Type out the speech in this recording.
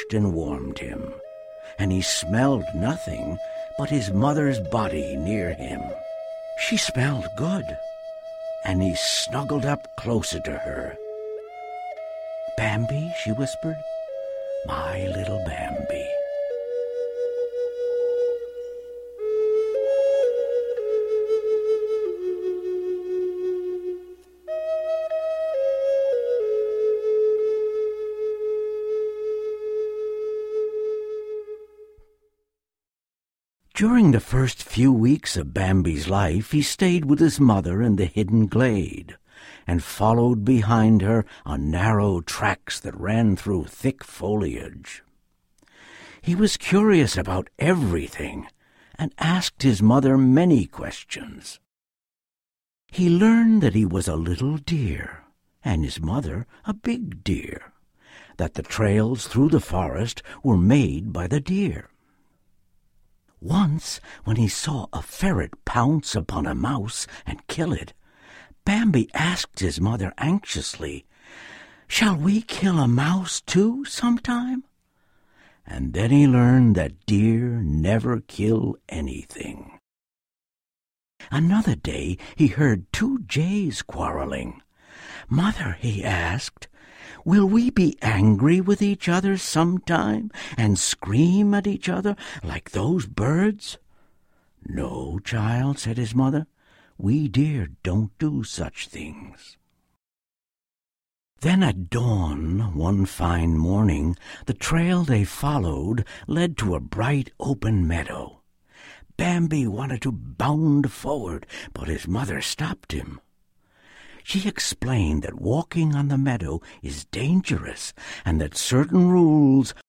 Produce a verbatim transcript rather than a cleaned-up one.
nourished and warmed him, and he smelled nothing but his mother's body near him. She smelled good, and he snuggled up closer to her. "Bambi," she whispered, "my little Bambi." During the first few weeks of Bambi's life, he stayed with his mother in the hidden glade, and followed behind her on narrow tracks that ran through thick foliage. He was curious about everything, and asked his mother many questions. He learned that he was a little deer, and his mother a big deer, that the trails through the forest were made by the deer. Once, when he saw a ferret pounce upon a mouse and kill it, Bambi asked his mother anxiously, "Shall we kill a mouse too sometime?" And then he learned that deer never kill anything. Another day he heard two jays quarreling. "Mother," he asked, "will we be angry with each other sometime and scream at each other like those birds?" "No, child," said his mother, "we deer don't do such things." Then at dawn, one fine morning, the trail they followed led to a bright open meadow. Bambi wanted to bound forward, but his mother stopped him. She explained that walking on the meadow is dangerous, and that certain rules